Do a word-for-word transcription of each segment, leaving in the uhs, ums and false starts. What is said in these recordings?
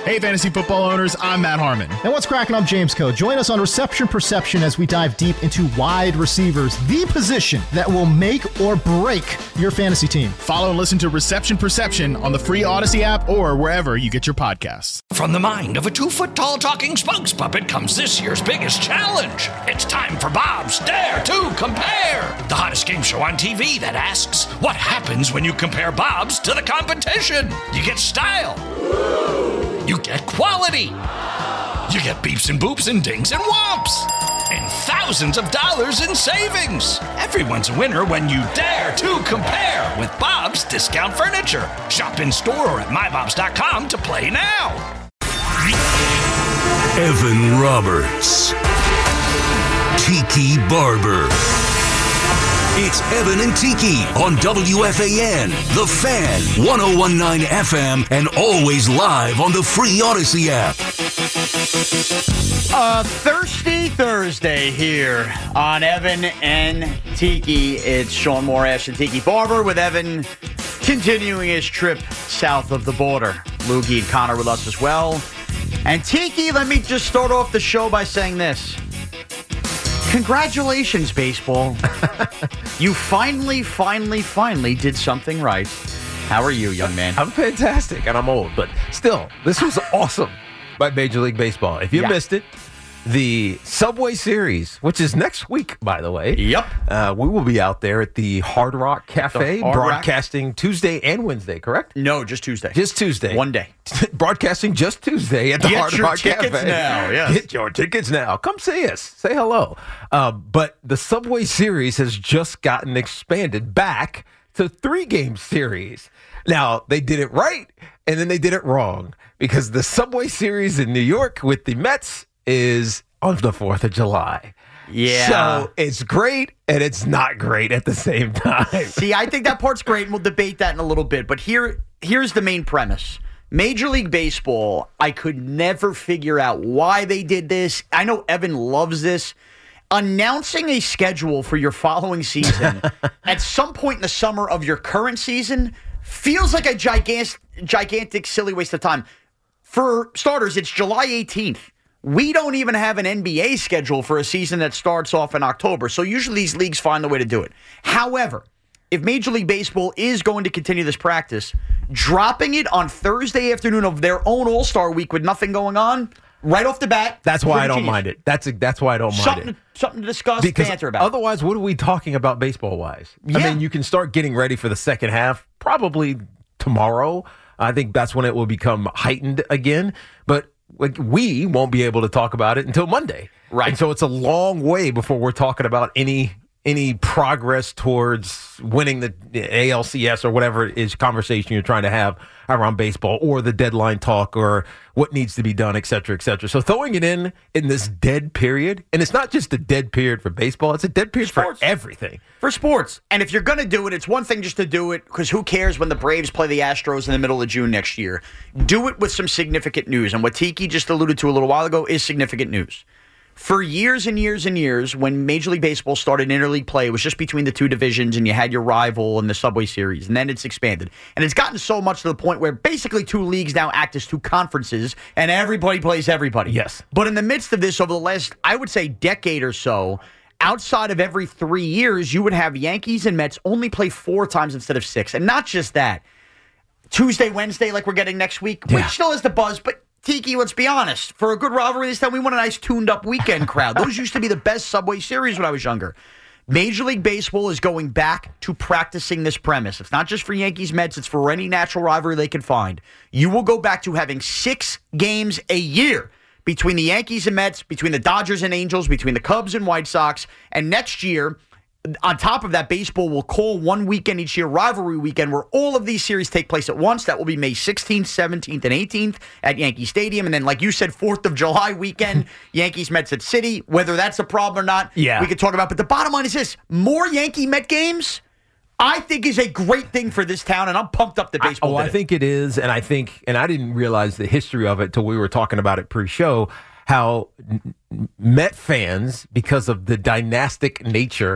Hey, fantasy football owners, I'm Matt Harmon. And what's cracking? I'm James Coe. Join us on Reception Perception as we dive deep into wide receivers, the position that will make or break your fantasy team. Follow and listen to Reception Perception on the free Odyssey app or wherever you get your podcasts. From the mind of a two-foot-tall talking spokes puppet comes this year's biggest challenge. It's time for Bob's Dare to Compare, the hottest game show on T V that asks, what happens when you compare Bob's to the competition? You get style. You get quality. You get beeps and boops and dings and whomps. And thousands of dollars in savings. Everyone's a winner when you dare to compare with Bob's Discount Furniture. Shop in store or at my bobs dot com to play now. Evan Roberts. Tiki Barber. It's Evan and Tiki on W F A N, The Fan, one oh one point nine F M, and always live on the free Odyssey app. Uh, Thirsty Thursday here on Evan and Tiki. It's Sean Moore, Ashton Tiki Barber, with Evan continuing his trip south of the border. Loogie and Connor with us as well. And Tiki, let me just start off the show by saying this. Congratulations, baseball. You finally, finally, finally did something right. How are you, young man? I'm fantastic, and I'm old, but still, this was awesome by Major League Baseball. If you yeah. missed it, the Subway Series, which is next week, by the way. Yep. Uh, we will be out there at the Hard Rock Cafe, Hard broadcasting Rock? Tuesday and Wednesday, correct? No, just Tuesday. Just Tuesday. One day. Broadcasting just Tuesday at the Get Hard your Rock tickets Cafe. now. Yes. Get your tickets now. Come see us. Say hello. Uh, but the Subway Series has just gotten expanded back to three-game series. Now, they did it right, and then they did it wrong, because the Subway Series in New York with the Mets is on the fourth of July. Yeah. So it's great and it's not great at the same time. See, I think that part's great, and we'll debate that in a little bit. But here, here's the main premise. Major League Baseball, I could never figure out why they did this. I know Evan loves this. Announcing a schedule for your following season at some point in the summer of your current season feels like a gigantic, gigantic, silly waste of time. For starters, it's July eighteenth. We don't even have an N B A schedule for a season that starts off in October, so usually these leagues find a way to do it. However, if Major League Baseball is going to continue this practice, dropping it on Thursday afternoon of their own All-Star week with nothing going on, right off the bat, that's why I don't genius. mind it. That's a, that's why I don't mind something it. To, something to discuss, because banter about. Otherwise, what are we talking about baseball-wise? Yeah. I mean, you can start getting ready for the second half probably tomorrow. I think that's when it will become heightened again. But like, we won't be able to talk about it until Monday. Right. And so it's a long way before we're talking about any any progress towards winning the A L C S or whatever it is conversation you're trying to have around baseball, or the deadline talk, or what needs to be done, et cetera, et cetera. So throwing it in in this dead period, and it's not just a dead period for baseball, it's a dead period sports. for everything. For sports. And if you're going to do it, it's one thing just to do it, because who cares when the Braves play the Astros in the middle of June next year. Do it with some significant news. And what Tiki just alluded to a little while ago is significant news. For years and years and years, when Major League Baseball started interleague play, it was just between the two divisions, and you had your rival in the Subway Series, and then it's expanded. And it's gotten so much to the point where basically two leagues now act as two conferences, and everybody plays everybody. Yes. But in the midst of this, over the last, I would say, decade or so, outside of every three years, you would have Yankees and Mets only play four times instead of six. And not just that. Tuesday, Wednesday, like we're getting next week, yeah. which still has the buzz, but Tiki, let's be honest. For a good rivalry this time, we want a nice tuned-up weekend crowd. Those used to be the best Subway Series when I was younger. Major League Baseball is going back to practicing this premise. It's not just for Yankees, Mets. It's for any natural rivalry they can find. You will go back to having six games a year between the Yankees and Mets, between the Dodgers and Angels, between the Cubs and White Sox. And next year, on top of that, baseball will call one weekend each year, rivalry weekend, where all of these series take place at once. That will be May sixteenth, seventeenth, and eighteenth at Yankee Stadium. And then, like you said, fourth of July weekend, Yankees, Mets at City. Whether that's a problem or not, yeah. we could talk about. But the bottom line is this. More Yankee-Met games, I think, is a great thing for this town, and I'm pumped up the baseball. I, oh, I think it is, and I think, and I didn't realize the history of it till we were talking about it pre-show, how Met fans, because of the dynastic nature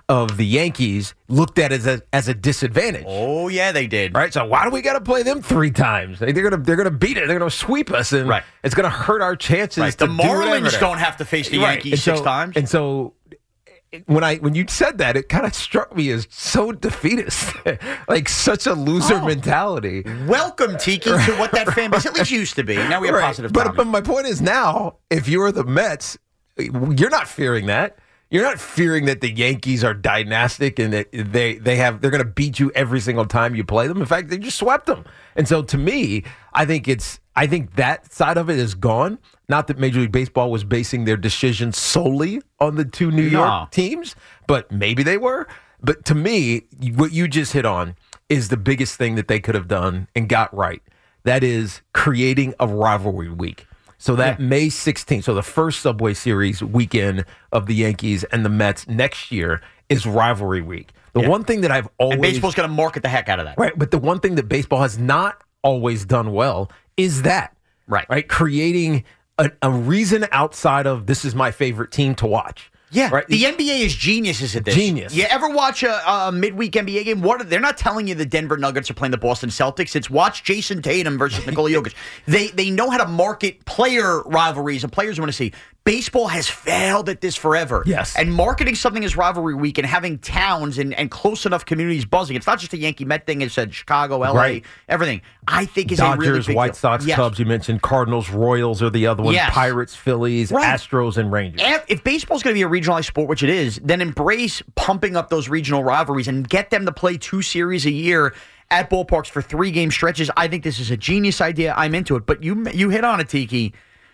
of the Yankees looked at as a, as a disadvantage. Oh yeah, they did. Right, so why do we got to play them three times? They're gonna they're gonna beat it. They're gonna sweep us, and right. it's gonna hurt our chances. Right. To The do Marlins don't have to face the right. Yankees and six so, times. And so when I when you said that, it kind of struck me as so defeatist, like such a loser oh. mentality. Welcome, Tiki, to what that fan base at least used to be. Now we have right. positive. But, but my point is now, if you're the Mets, you're not fearing that. You're not fearing that the Yankees are dynastic and that they they have they're going to beat you every single time you play them. In fact, they just swept them. And so, to me, I think it's I think that side of it is gone. Not that Major League Baseball was basing their decision solely on the two New York no. teams, but maybe they were. But to me, what you just hit on is the biggest thing that they could have done and got right. That is creating a rivalry week. So that yeah. May sixteenth, so the first Subway Series weekend of the Yankees and the Mets next year is rivalry week. The yeah. one thing that I've always... And baseball's going to market the heck out of that. Right, but the one thing that baseball has not always done well is that. Right. Right, creating a, a reason outside of this is my favorite team to watch. Yeah, right? The N B A is geniuses at this. Genius. You ever watch a, a midweek N B A game? What are, they're not telling you the Denver Nuggets are playing the Boston Celtics. It's watch Jason Tatum versus Nikola Jokic. They they know how to market player rivalries and players you want to see. Baseball has failed at this forever. Yes. And marketing something as rivalry week and having towns and, and close enough communities buzzing. It's not just a Yankee Met thing. It's a Chicago, L A, right. everything. I think is Dodgers, a really big White deal. Sox, yes. Cubs, you mentioned Cardinals, Royals are the other ones, Yes. Pirates, Phillies, Right. Astros, and Rangers. And if baseball's going to be a regionalized sport, which it is, then embrace pumping up those regional rivalries and get them to play two series a year at ballparks for three-game stretches. I think this is a genius idea. I'm into it. But you you hit on it, Tiki.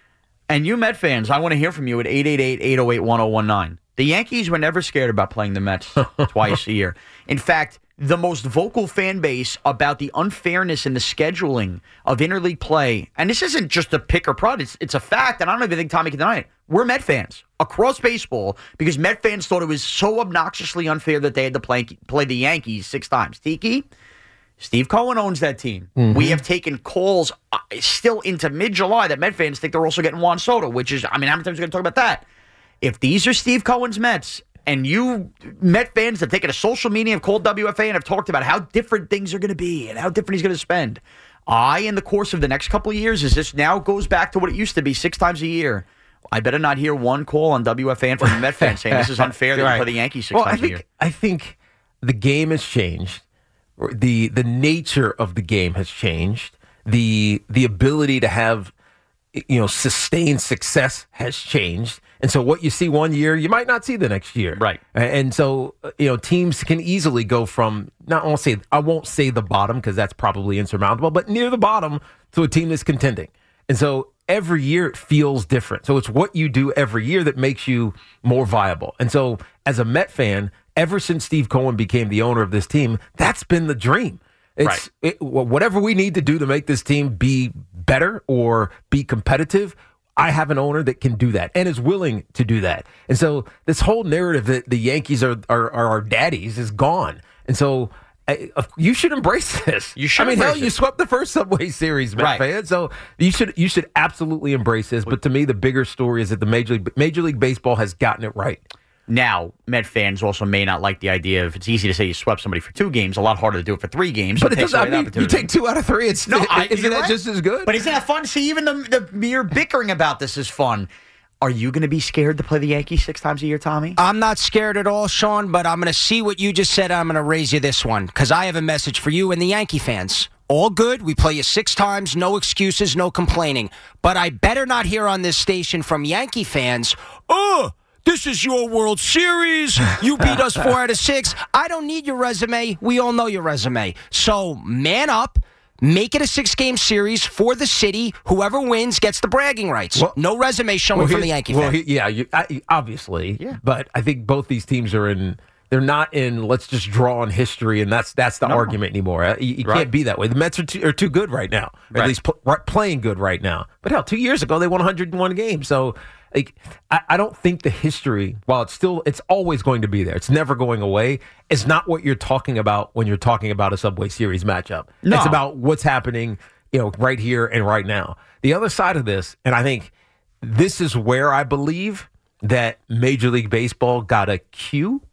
And you Met fans, I want to hear from you at eight eight eight, eight oh eight, one oh one nine. The Yankees were never scared about playing the Mets twice a year. In fact, the most vocal fan base about the unfairness in the scheduling of interleague play, and this isn't just a pick or prod, it's, it's a fact, and I don't even think Tommy can deny it. We're Met fans across baseball because Met fans thought it was so obnoxiously unfair that they had to play, play the Yankees six times. Tiki? Steve Cohen owns that team. Mm-hmm. We have taken calls uh, still into mid-July that Met fans think they're also getting Juan Soto, which is, I mean, how many times are we going to talk about that? If these are Steve Cohen's Mets, and you Met fans have taken to social media, have called W F A, and have talked about how different things are going to be and how different he's going to spend, I, in the course of the next couple of years, as this now goes back to what it used to be six times a year, I better not hear one call on W F A and from the Met fans saying this is unfair that right. you play the Yankees six well, times I think, a year. I think the game has changed. The the nature of the game has changed. The the ability to have you know sustained success has changed. And so what you see one year, you might not see the next year. Right. And so you know teams can easily go from not I won't say I won't say the bottom because that's probably insurmountable, but near the bottom to a team that's contending. And so every year it feels different. So it's what you do every year that makes you more viable. And so as a Met fan, ever since Steve Cohen became the owner of this team, that's been the dream. It's right. it, whatever we need to do to make this team be better or be competitive, I have an owner that can do that and is willing to do that. And so this whole narrative that the Yankees are are, are our daddies is gone. And so I, you should embrace this. You should. I mean, embrace hell, it. you swept the first Subway Series, Met right. fan. So you should you should absolutely embrace this. But to me, the bigger story is that the Major League Major League Baseball has gotten it right. Now, Met fans also may not like the idea of it's easy to say you swept somebody for two games, a lot harder to do it for three games. But so it it doesn't. I mean, you take two out of three. It's no, I, isn't that right. just as good? But isn't that fun? See, even the the mere bickering about this is fun. Are you going to be scared to play the Yankees six times a year, Tommy? I'm not scared at all, Sean, but I'm going to see what you just said. I'm going to raise you this one because I have a message for you and the Yankee fans. All good. We play you six times. No excuses, no complaining. But I better not hear on this station from Yankee fans, oh, this is your World Series. You beat us four out of six. I don't need your resume. We all know your resume. So man up. Make it a six-game series for the city. Whoever wins gets the bragging rights. Well, no resume showing well, from the Yankee well, fan. He, yeah, you, I, obviously. Yeah. But I think both these teams are in. They're not in. Let's just draw on history, and that's that's the no. argument anymore. You, you right. can't be that way. The Mets are too, are too good right now, or right. at least pl- right, playing good right now. But hell, two years ago they won one hundred one games. So. Like, I, I don't think the history, while it's still, it's always going to be there. It's never going away. It's not what you're talking about when you're talking about a Subway Series matchup. No. It's about what's happening, you know, right here and right now. The other side of this, and I think this is where I believe that Major League Baseball got a cue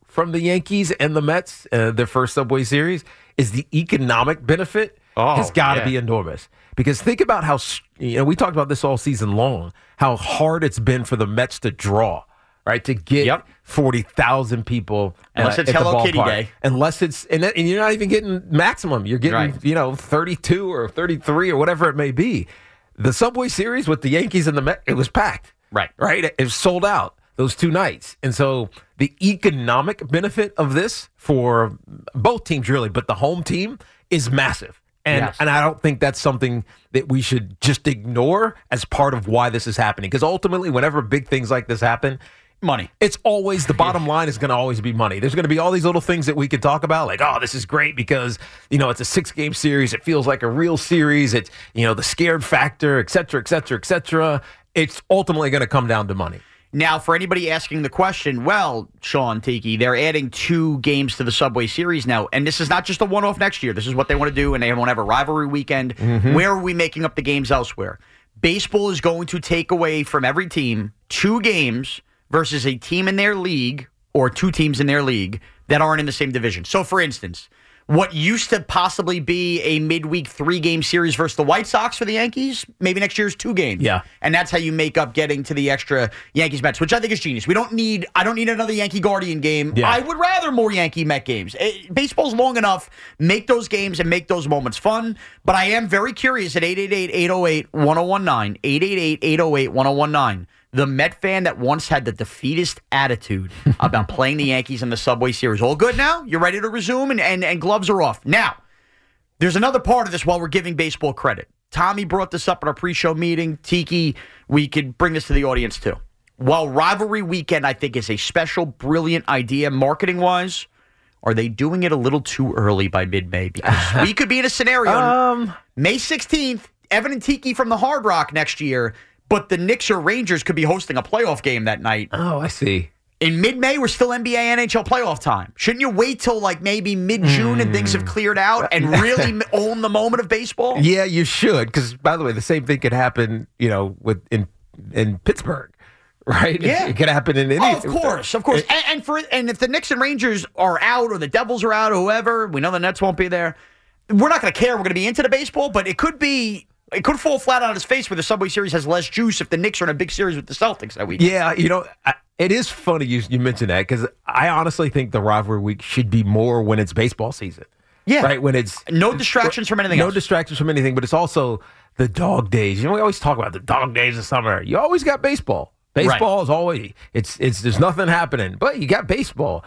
from the Yankees and the Mets, uh, their first Subway Series, is the economic benefit Oh, has got to yeah. be enormous. Because think about how, you know, we talked about this all season long, how hard it's been for the Mets to draw, right? To get Yep. forty thousand people Unless uh, it's at the Hello Kitty ballpark. Day. Unless it's, and, that, and you're not even getting maximum. You're getting, Right. you know, thirty-two or thirty-three or whatever it may be. The Subway Series with the Yankees and the Mets, it was packed. Right. Right? It was sold out those two nights. And so the economic benefit of this for both teams, really, but the home team is massive. And, Yes. and I don't think that's something that we should just ignore as part of why this is happening. Because ultimately, whenever big things like this happen, Money. it's always the bottom line is going to always be money. There's going to be all these little things that we could talk about, like, oh, this is great because, you know, it's a six game series. It feels like a real series. It's, you know, the scared factor, et cetera, et cetera, et cetera. It's ultimately going to come down to money. Now, for anybody asking the question, well, Sean Tiki, they're adding two games to the Subway Series now, and this is not just a one-off next year. This is what they want to do, and they want to have a rivalry weekend. Mm-hmm. Where are we making up the games elsewhere? Baseball is going to take away from every team two games versus a team in their league or two teams in their league that aren't in the same division. So, for instance, what used to possibly be a midweek three-game series versus the White Sox for the Yankees, maybe next year's two games. Yeah. And that's how you make up getting to the extra Yankees-Mets, which I think is genius. We don't need, I don't need another Yankee-Guardian game. Yeah. I would rather more Yankee-Met games. It, baseball's long enough. Make those games and make those moments fun. But I am very curious at eight eight eight, eight oh eight, one oh one nine, eight eight eight, eight oh eight, one oh one nine. The Met fan that once had the defeatist attitude about playing the Yankees in the Subway Series. All good now? You're ready to resume and, and, and gloves are off. Now, there's another part of this while we're giving baseball credit. Tommy brought this up at our pre-show meeting. Tiki, we could bring this to the audience too. While Rivalry Weekend, I think, is a special, brilliant idea marketing-wise, are they doing it a little too early by mid-May? Because we could be in a scenario Um, May sixteenth, Evan and Tiki from the Hard Rock next year, but the Knicks or Rangers could be hosting a playoff game that night. Oh, I see. In mid-May, we're still N B A, N H L playoff time. Shouldn't you wait till like maybe mid-June and things have cleared out and really own the moment of baseball? Yeah, you should. Because, by the way, the same thing could happen, you know, with in in Pittsburgh, right? Yeah. It, it could happen in any. Oh, of course, of course. And, and for and if the Knicks and Rangers are out or the Devils are out or whoever, we know the Nets won't be there. We're not going to care. We're going to be into the baseball, but it could be. It could fall flat on its face where the Subway Series has less juice if the Knicks are in a big series with the Celtics that week. Yeah, you know, I, it is funny you, you mentioned that because I honestly think the rivalry week should be more when it's baseball season. Yeah. Right? When it's No distractions from anything no else. distractions from anything, but it's also the dog days. You know, we always talk about the dog days of summer. You always got baseball. Baseball Right. is always it's it's there's nothing happening, but you got baseball.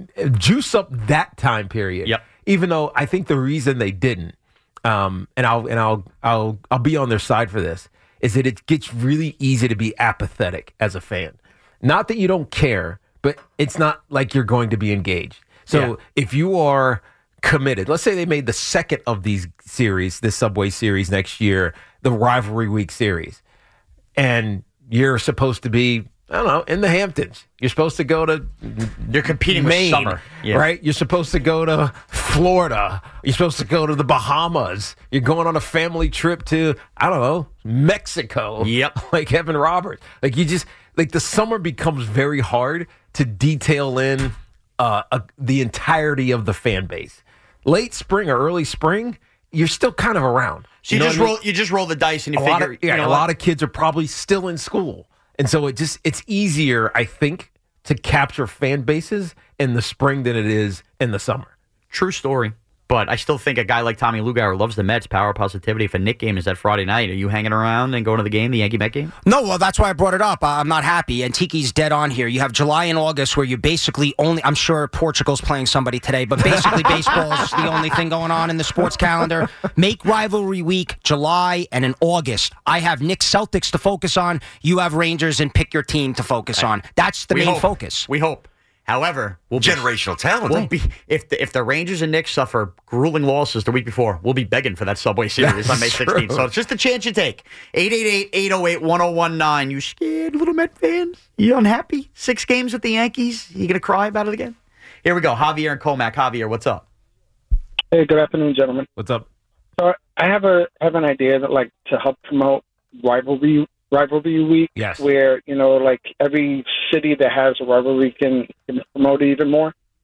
Juice up that time period. Yep. Even though I think the reason they didn't, um, and I'll and I'll I'll I'll be on their side for this, is that it gets really easy to be apathetic as a fan. Not that you don't care, but it's not like you're going to be engaged. So Yeah. if you are committed, let's say they made the second of these series, this Subway Series next year, the rivalry week series, and you're supposed to be, I don't know, in the Hamptons. You're supposed to go to You're competing Maine, with summer. Yeah. right? You're supposed to go to Florida. You're supposed to go to the Bahamas. You're going on a family trip to, I don't know, Mexico. Yep. Like Evan Roberts. Like you just, like the summer becomes very hard to detail in uh, a, the entirety of the fan base. Late spring or early spring, you're still kind of around. So you, know just what I mean? roll you just roll the dice and you a figure lot of, yeah, you know a what? lot of kids are probably still in school. And so it just it's easier, I think, to capture fan bases in the spring than it is in the summer. True story. But I still think a guy like Tommy Lugauer loves the Mets. Power positivity. If a Knick game is that Friday night, are you hanging around and going to the game, the Yankee Met game? No, well, that's why I brought it up. Uh, I'm not happy, and Tiki's dead on here. You have July and August where you basically only, I'm sure Portugal's playing somebody today, but basically baseball's the only thing going on in the sports calendar. Make rivalry week July and in August. I have Knicks Celtics to focus on. You have Rangers and pick your team to focus on. That's the We main hope. focus. We hope. However, we'll be, Generational talent. we'll be if the if the Rangers and Knicks suffer grueling losses the week before, we'll be begging for that Subway Series That's on May sixteenth. true. So it's just a chance you take. eight eight eight, eight oh eight, one oh one nine. You scared little Met fans? You unhappy? Six games with the Yankees? You gonna cry about it again? Here we go. Javier and Comac. Javier, what's up? Hey, good afternoon, gentlemen. What's up? So I have a have an idea that like to help promote rivalry rivalry week. Yes. Where you know like every city that has a rivalry can, can promote it even more.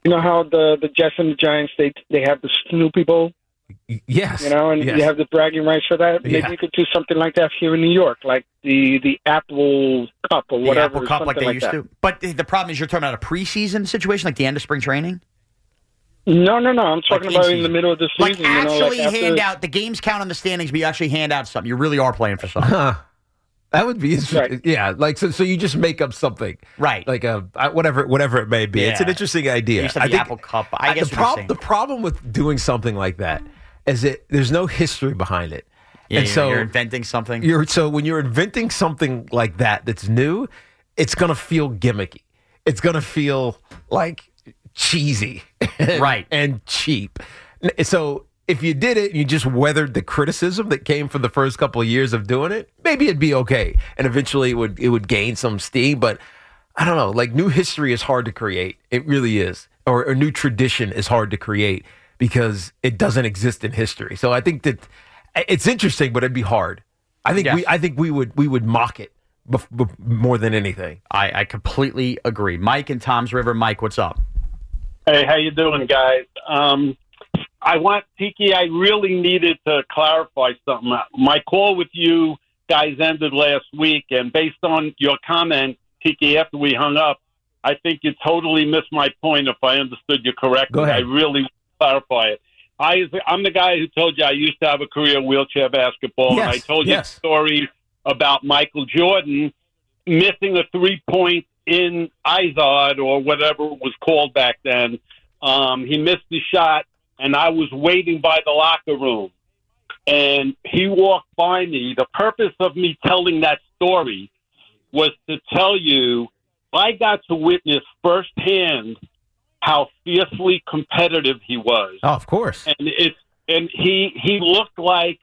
You know how the, the Jets and the Giants, they they have the Snoopy Bowl? Yes. You know, and yes. you have the bragging rights for that. Maybe Yeah. you could do something like that here in New York, like the, the Apple Cup or The whatever. Apple Cup like something they used that. to. But the the problem is you're talking about a preseason situation, like the end of spring training? No, no, no. I'm talking Like about in in the middle of the Like season. you know, actually like after, hand out, the games count on the standings, but you actually hand out something. You really are playing for something. Huh. That would be interesting. Right. Yeah, like so. So you just make up something, Right. Like a whatever, whatever it may be. It's an Yeah. interesting idea. You used to have I the think- Apple Cup. I guess the, what you're prob- saying. the problem with doing something like that is that there's no history behind it, Yeah, and you're, so you're inventing something. You're so when you're inventing something like that that's new, it's gonna feel gimmicky. It's gonna feel like cheesy, and, Right. and cheap. N- So if you did it and you just weathered the criticism that came from the first couple of years of doing it, maybe it'd be okay, and eventually it would it would gain some steam. But I don't know. Like new history is hard to create. It really is, or a new tradition is hard to create because it doesn't exist in history. So I think that it's interesting, but it'd be hard. I think Yes. we I think we would we would mock it bef- bef- more than anything. I, I completely agree. Mike in Tom's River. Mike, what's up? Hey, how you doing, guys? Um, I want, Tiki, I really needed to clarify something. My call with you guys ended last week, and based on your comment, Tiki, after we hung up, I think you totally missed my point if I understood you correctly. Go ahead. I really want to clarify it. I, I'm the guy who told you I used to have a career in wheelchair basketball, Yes, and I told you yes. the story about Michael Jordan missing a three-point in Izod or whatever it was called back then. Um, he missed the shot, and I was waiting by the locker room. And he walked by me. The purpose of me telling that story was to tell you I got to witness firsthand how fiercely competitive he was. Oh, of course. And it's and he he looked like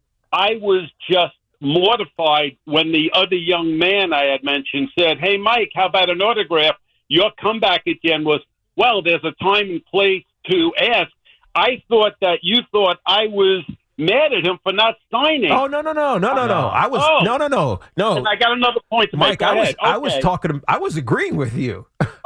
I was just mortified when the other young man I had mentioned said, "Hey, Mike, how about an autograph?" Your comeback again was, "Well, there's a time and place to ask." I thought that you thought I was mad at him for not signing. Oh no no no no no no! I was Oh. no no no no. And I got another point to make. Mike, Go I was ahead. I was Okay. talking. To, I was agreeing with you.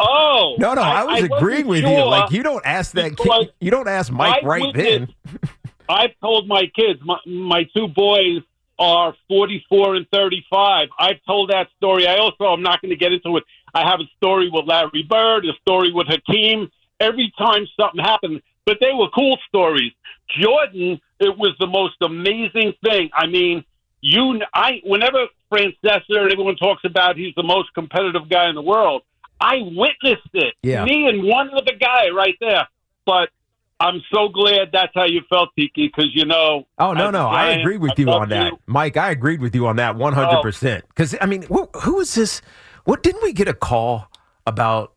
Oh No no, I, was wasn't agreeing with you. sure Like you don't ask that because kid. You don't ask Mike I right then. witnessed- I've told my kids, my, my two boys are forty-four and thirty-five. I've told that story. I also, I'm not going to get into it. I have a story with Larry Bird, a story with Hakeem. Every time something happened, but they were cool stories. Jordan, it was the most amazing thing. I mean, you, I, whenever Francesa and everyone talks about he's the most competitive guy in the world, I witnessed it. Yeah. Me and one other guy right there. But I'm so glad that's how you felt, Tiki, because, you know. Oh no as no, a I Giant, agree with I you love on that, you. Mike. I agreed with you on that one hundred Oh. percent. Because I mean, who, who is this? What didn't we get a call about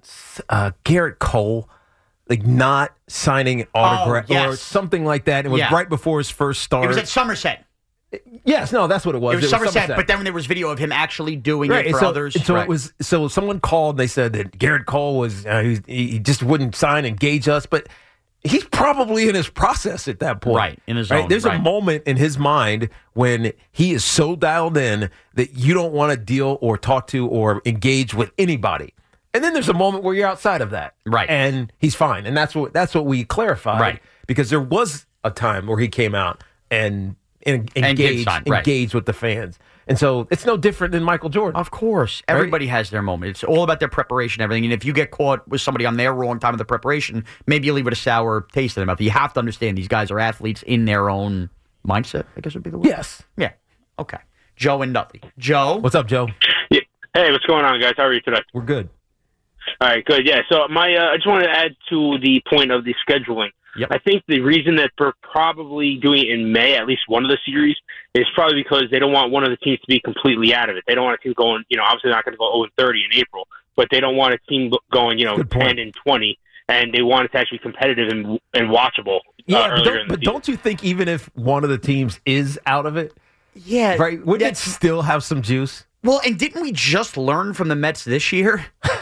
uh, Garrett Cole? Like not signing an autograph Oh, yes. or something like that. It was Yeah. right before his first start. It was at Somerset. yes, no, that's what it was. It was Somerset, but then there was video of him actually doing Right, it for so, others. So Right. it was. So someone called and they said that Garrett Cole was uh, he, he just wouldn't sign, engage us, but he's probably in his process at that point. Right, in his own, There's right. a moment in his mind when he is so dialed in that you don't want to deal or talk to or engage with anybody. And then there's a moment where you're outside of that. Right. And he's fine. And that's what that's what we clarified. Right. Because there was a time where he came out and, and And did engaged, sign, right. engaged with the fans. And so it's no different than Michael Jordan. Of course. Everybody has their moment. It's all about their preparation, everything. And if you get caught with somebody on their wrong time of the preparation, maybe you leave with a sour taste in their mouth. You have to understand these guys are athletes in their own mindset, I guess would be the word. Yes. Yeah. Okay. Joe and Nutley. Joe. What's up, Joe? Yeah. Hey, what's going on, guys? How are you today? We're good. All right, good. Yeah, so my uh, I just wanted to add to the point of the scheduling. Yep. I think the reason that we're probably doing it in May, at least one of the series, is probably because they don't want one of the teams to be completely out of it. They don't want a team going, you know, obviously they're not going to go oh and thirty in April, but they don't want a team going, you know, Good point. ten and twenty, and they want it to actually be competitive and, and watchable. Yeah, uh, but, earlier don't, in the but season. don't you think even if one of the teams is out of it, Yeah. right? Wouldn't it that's- still have some juice? Well, and didn't we just learn from the Mets this year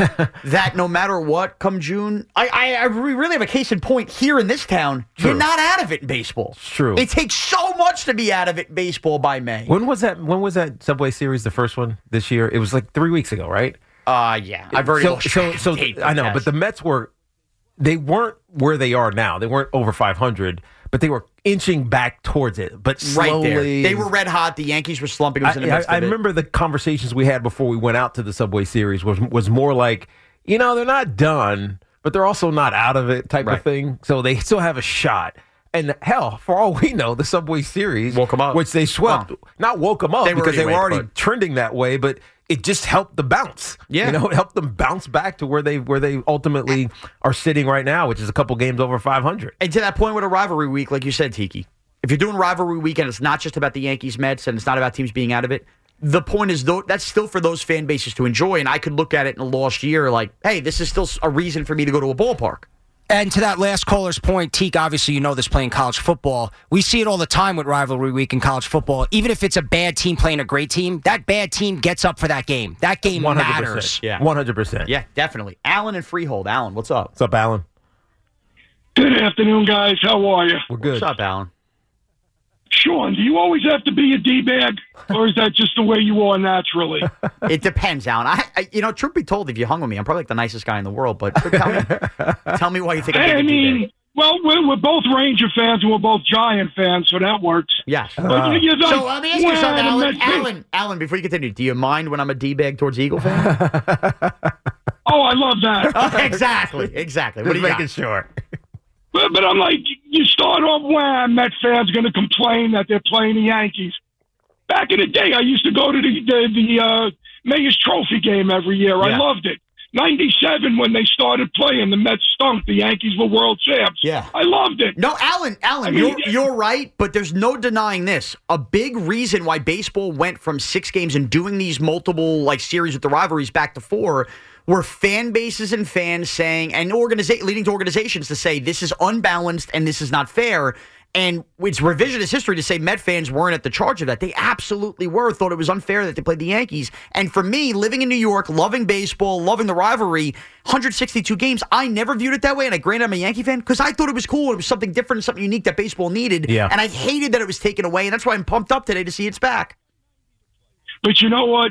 that no matter what, come June, I, I, I we really have a case in point here in this town. True. You're not out of it in baseball. It's true. It takes so much to be out of it in baseball by May. When was that? When was that Subway Series? The first one this year? It was like three weeks ago, right? Uh yeah, I've already so lost so track so of date, I know, yes. but the Mets were they weren't where they are now. They weren't over five hundred, but they were inching back towards it. But slowly, right there. They were red hot. The Yankees were slumping. It was in the I, midst I, of I it. remember the conversations we had before we went out to the Subway Series was was more like, you know, they're not done, but they're also not out of it type Right. of thing. So they still have a shot. And hell, for all we know, the Subway Series, Woke 'em up. which they swept, Oh. not woke them up They were because already they were awake, already but- trending that way, but it just helped the bounce. Yeah. You know, it helped them bounce back to where they where they ultimately are sitting right now, which is a couple games over five hundred. And to that point with a rivalry week, like you said, Tiki, if you're doing rivalry weekend, it's not just about the Yankees Mets and it's not about teams being out of it. The point is, though, that's still for those fan bases to enjoy. And I could look at it in a lost year like, hey, this is still a reason for me to go to a ballpark. And to that last caller's point, Teak, obviously you know this playing college football. We see it all the time with rivalry week in college football. Even if it's a bad team playing a great team, that bad team gets up for that game. That game one hundred percent. matters. Yeah. one hundred percent. Yeah, definitely. Alan and Freehold. Alan, what's up? What's up, Alan? Good afternoon, guys. How are you? We're good. What's up, Alan? Sean, do you always have to be a D-bag, or is that just the way you are naturally? It depends, Alan. I, I, you know, truth be told, if you hung with me, I'm probably like the nicest guy in the world. But tell me, tell me why you think I'm I being a mean, D-bag. well, we're, we're both Ranger fans and we're both Giant fans, so that works. Yes. But you- you're like, So let me ask you well, something, the Alan. Mets- Alan, Alan, before you continue, do you mind when I'm a D-bag towards Eagle fan? Oh, I love that. Oh, exactly, exactly. What Just do you making got? sure. But, but I'm like, you start off, wow, Met fans going to complain that they're playing the Yankees. Back in the day, I used to go to the the, the uh, Mayor's Trophy game every year. Yeah. I loved it. ninety-seven, when they started playing, the Mets stunk. The Yankees were world champs. Yeah. I loved it. No, Alan, Alan, I mean, you're, you're right, but there's no denying this. A big reason why baseball went from six games and doing these multiple like series with the rivalries back to four were fan bases and fans saying, and organiza- leading to organizations to say this is unbalanced and this is not fair. And it's revisionist history to say Met fans weren't at the charge of that. They absolutely were, thought it was unfair that they played the Yankees. And for me, living in New York, loving baseball, loving the rivalry, one hundred sixty-two games, I never viewed it that way. And I granted I'm a Yankee fan because I thought it was cool. It was something different, something unique that baseball needed. Yeah. And I hated that it was taken away. And that's why I'm pumped up today to see it's back. But you know what?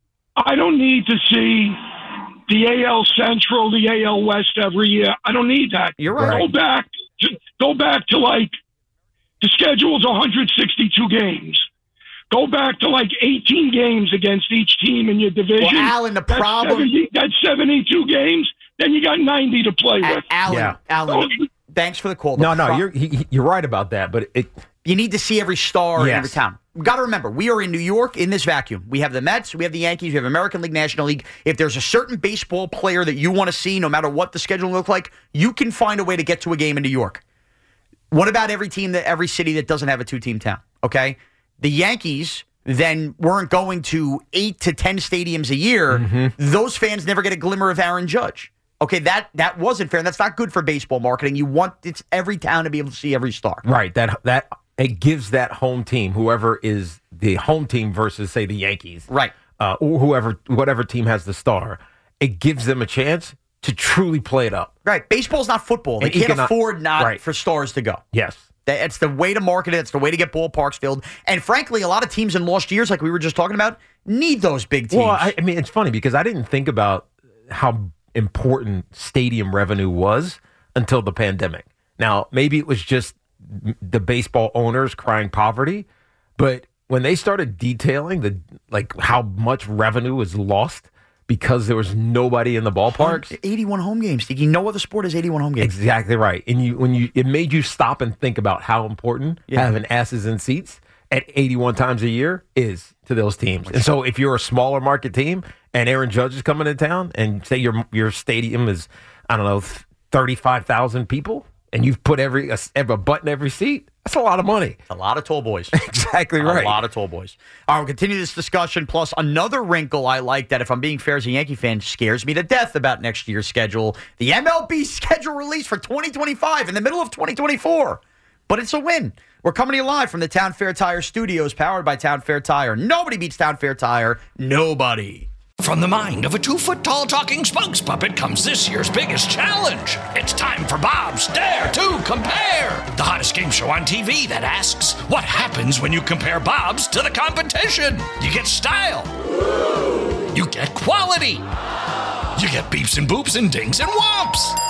I don't need to see the A L Central, the A L West every year. I don't need that. You're right. Go back to, go back to like the schedule's one hundred sixty-two games. Go back to like eighteen games against each team in your division. Well, Alan, the that's problem- seventy, that's seventy-two games. Then you got ninety to play A- with. Alan, Yeah. Alan, thanks for the call. The No, no, pro- you're he, he- you're right about that, but it You need to see every star in Yes. every town. Got to remember, we are in New York in this vacuum. We have the Mets, we have the Yankees, we have American League, National League. If there's a certain baseball player that you want to see, no matter what the schedule looks like, you can find a way to get to a game in New York. What about every team, that every city that doesn't have a two-team town? Okay, the Yankees then weren't going to eight to ten stadiums a year. Mm-hmm. Those fans never get a glimmer of Aaron Judge. Okay, that that wasn't fair. And that's not good for baseball marketing. You want it's every town to be able to see every star. right that that it gives that home team, whoever is the home team versus say the Yankees, Right. uh, or whoever whatever team has the star, it gives them a chance to truly play it up. Right. Baseball's not football. They And can't econo- afford not right. for stars to go. Yes. That's the way to market it. It's the way to get ballparks filled. And frankly, a lot of teams in lost years, like we were just talking about, need those big teams. Well, I, I mean, it's funny because I didn't think about how important stadium revenue was until the pandemic. Now, maybe it was just the baseball owners crying poverty, but when they started detailing the like how much revenue was lost because there was nobody in the ballparks. eighty-one home games. Thinking no other sport has eighty-one home games. Exactly right. And you when you it made you stop and think about how important Yeah. having asses in seats at eighty-one times a year is to those teams. And so if you're a smaller market team and Aaron Judge is coming to town and say your your stadium is, I don't know, thirty-five thousand people and you've put every a, every butt in every seat, that's a lot of money. A lot of tall boys. Exactly right. A lot of tall boys. All right, we'll continue this discussion. Plus, another wrinkle I like that, if I'm being fair as a Yankee fan, scares me to death about next year's schedule. The M L B schedule release for twenty twenty-five in the middle of twenty twenty-four. But it's a win. We're coming to you live from the Town Fair Tire Studios, powered by Town Fair Tire. Nobody beats Town Fair Tire. Nobody. From the mind of a two-foot-tall talking spokes puppet comes this year's biggest challenge. It's time for Bob's Dare to Compare, the hottest game show on T V that asks, what happens when you compare Bob's to the competition? You get style. You get quality. You get beeps and boops and dings and whomps. And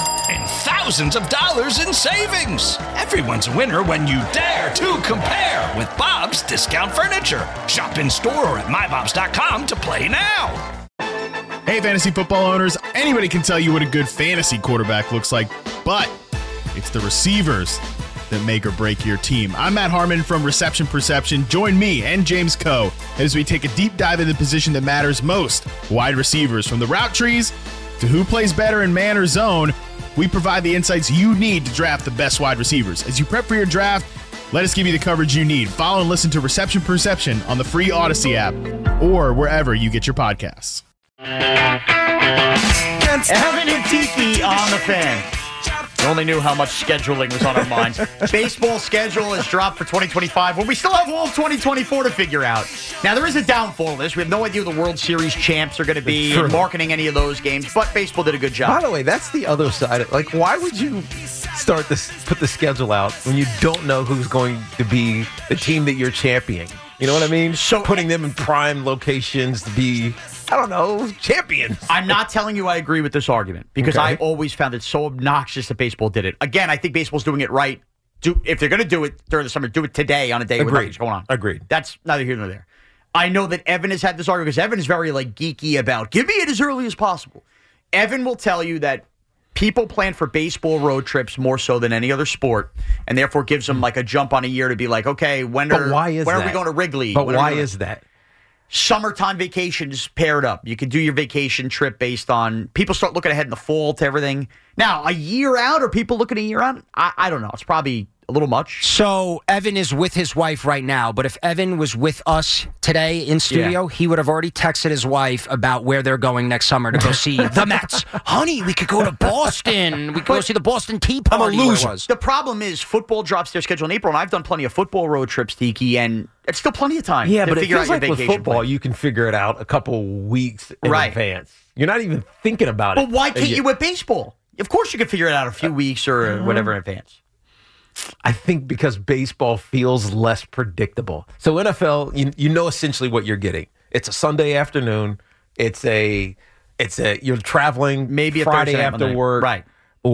and thousands of dollars in savings. Everyone's a winner when you dare to compare with Bob's Discount Furniture. Shop in store or at my bobs dot com to play now. Hey, fantasy football owners, anybody can tell you what a good fantasy quarterback looks like, but it's the receivers that make or break your team. I'm Matt Harmon from Reception Perception. Join me and James Coe as we take a deep dive into the position that matters most, wide receivers. From the route trees to who plays better in man or zone, we provide the insights you need to draft the best wide receivers. As you prep for your draft, let us give you the coverage you need. Follow and listen to Reception Perception on the free Odyssey app or wherever you get your podcasts. Evan and Tiki on the Fan. We only knew how much scheduling was on our minds. Baseball schedule has dropped for twenty twenty-five, but we still have all of twenty twenty-four to figure out. Now, there is a downfall to this. We have no idea who the World Series champs are going to be and marketing any of those games, but baseball did a good job. By the way, that's the other side. Like, why would you start this, put the schedule out when you don't know who's going to be the team that you're championing? You know what I mean? So putting them in prime locations to be, I don't know, champions. I'm not telling you I agree with this argument because Okay. I always found it so obnoxious that baseball did it. Again, I think baseball's doing it right. Do if they're going to do it during the summer, do it today on a day with Agreed. nothing's going on. Agreed. That's neither here nor there. I know that Evan has had this argument because Evan is very like geeky about give me it as early as possible. Evan will tell you that people plan for baseball road trips more so than any other sport, and therefore gives them like a jump on a year to be like, okay, when But are why is when that? are we going to Wrigley? But When are we why gonna- is that? Summertime vacations paired up. You can do your vacation trip based on people start looking ahead in the fall to everything. Now, a year out, are people looking a year out? I, I don't know. It's probably a little much. So Evan is with his wife right now, but if Evan was with us today in studio, he would have already texted his wife about where they're going next summer to go see the Mets. Honey, we could go to Boston. We could go see the Boston Tea Party. where it was. The problem is football drops their schedule in April, and I've done plenty of football road trips, Tiki, and it's still plenty of time Yeah, to but it figure feels out like your with vacation football, plan. you can figure it out a couple weeks in Right. advance. You're not even thinking about But it. why can't And you with baseball? Of course you can figure it out a few weeks or whatever in advance. I think because baseball feels less predictable. So N F L, you, you know essentially what you're getting. It's a Sunday afternoon. It's a, it's a you're traveling Maybe a Friday Thursday night, after Monday. work, Right.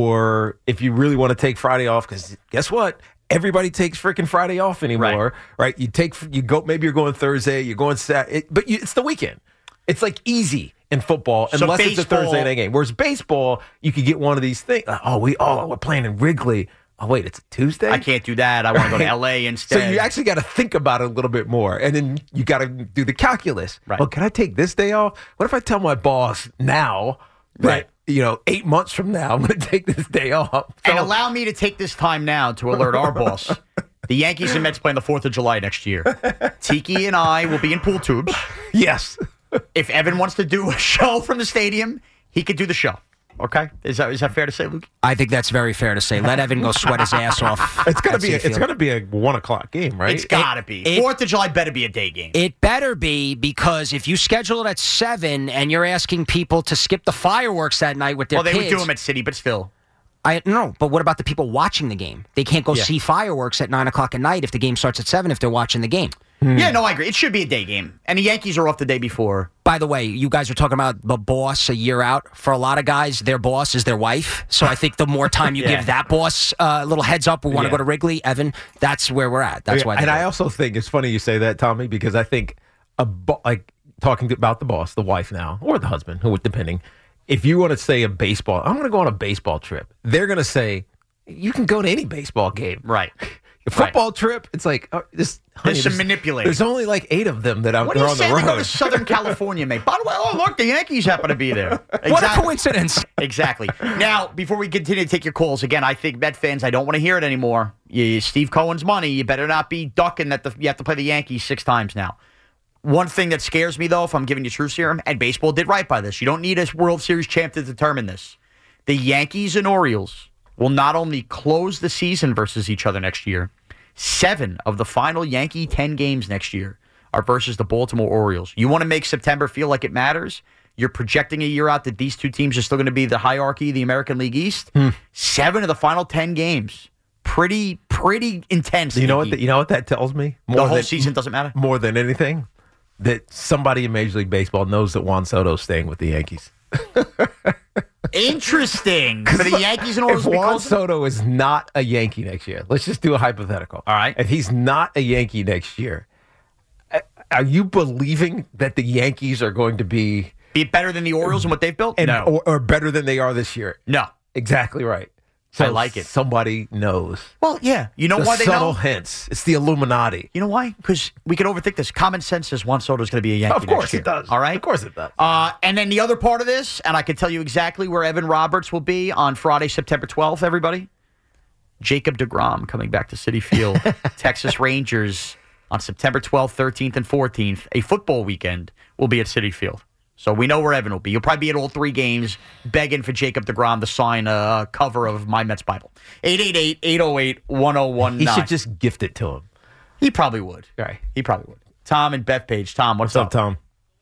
Or if you really want to take Friday off, because guess what? Everybody takes freaking Friday off anymore, right? You take you go. Maybe you're going Thursday. You're going Saturday, but you, it's the weekend. It's like easy in football So unless it's a baseball- Thursday night game. Whereas baseball, you could get one of these things. Like, oh, we oh we're playing in Wrigley. Oh wait, it's a Tuesday. I can't do that. I want to go to Right. L A So instead. you actually got to think about it a little bit more, and then you got to do the calculus. Right. Well, can I take this day off? What if I tell my boss now that Right. you know eight months from now I'm going to take this day off? And So- allow me to take this time now to alert our boss. The Yankees and Mets play on the fourth of July next year. Tiki and I will be in pool tubes. yes. If Evan wants to do a show from the stadium, he could do the show. Okay? Is that is that fair to say, Luke? I think that's very fair to say. Let Evan go sweat his ass off. It's gonna at be. A, Citi it's Field. gonna be a one o'clock game, right? It's got to be. it- fourth of July better be a day game. It better be, because if you schedule it at seven and you're asking people to skip the fireworks that night with their well, they kids, would do them at City, but still. I no, but what about the people watching the game? They can't go Yeah. see fireworks at nine o'clock at night if the game starts at seven. If they're watching the game. Yeah, no, I agree. It should be a day game. And the Yankees are off the day before. By the way, you guys are talking about the boss a year out. For a lot of guys, their boss is their wife. So I think the more time you Yeah. give that boss uh, a little heads up, we want to Yeah. go to Wrigley, Evan. That's where we're at. That's Yeah, why. they And do I it. also think it's funny you say that, Tommy, because I think a bo- like talking about the boss, the wife now, or the husband, who depending. If you want to say a baseball, I'm going to go on a baseball trip. They're going to say you can go to any baseball game, Right. A football trip, it's like oh, this. honey, There's some manipulating. There's only like eight of them that I'm What do they're you on say the to go road. to Southern California, mate? By the way, oh, look, the Yankees happen to be there. What a Exactly. coincidence. Exactly. Now, before we continue to take your calls, again, I think Met fans, I don't want to hear it anymore. You, Steve Cohen's money, you better not be ducking that the, you have to play the Yankees six times now. One thing that scares me, though, if I'm giving you truth serum, and baseball did right by this, you don't need a World Series champ to determine this. The Yankees and Orioles will not only close the season versus each other next year, seven of the final Yankee ten games next year are versus the Baltimore Orioles. You want to make September feel like it matters? You're projecting a year out that these two teams are still going to be the hierarchy of the American League East. Hmm. Seven of the final ten games. Pretty, pretty intense. You know what? Nikki. The, you know what that tells me? The whole than- season doesn't matter? More than anything, that somebody in Major League Baseball knows that Juan Soto's staying with the Yankees. It, Interesting. For the Yankees and Orioles. If Juan Soto is not a Yankee next year, let's just do a hypothetical. All right. If he's not a Yankee next year, are you believing that the Yankees are going to be be better than the Orioles and what they've built? And, no. Or, or better than they are this year? No. Exactly right. So I like it. Somebody knows. Well, yeah. You know the why they subtle know? hints. It's the Illuminati. You know why? Because we can overthink this. Common sense says Juan Soto's going to be a Yankee Of course next year. it does. All right? Of course it does. Uh, and then the other part of this, and I can tell you exactly where Evan Roberts will be on Friday, September twelfth, everybody. Jacob deGrom coming back to Citi Field. Texas Rangers on September twelfth, thirteenth, and fourteenth. A football weekend will be at Citi Field. So we know where Evan will be. You'll probably be at all three games begging for Jacob deGrom to sign a cover of My Mets Bible. eight eight eight, eight oh eight, one oh one nine. He should just gift it to him. He probably would. Right. He probably would. Tom and Bethpage. Tom, what's, What's up, Tom?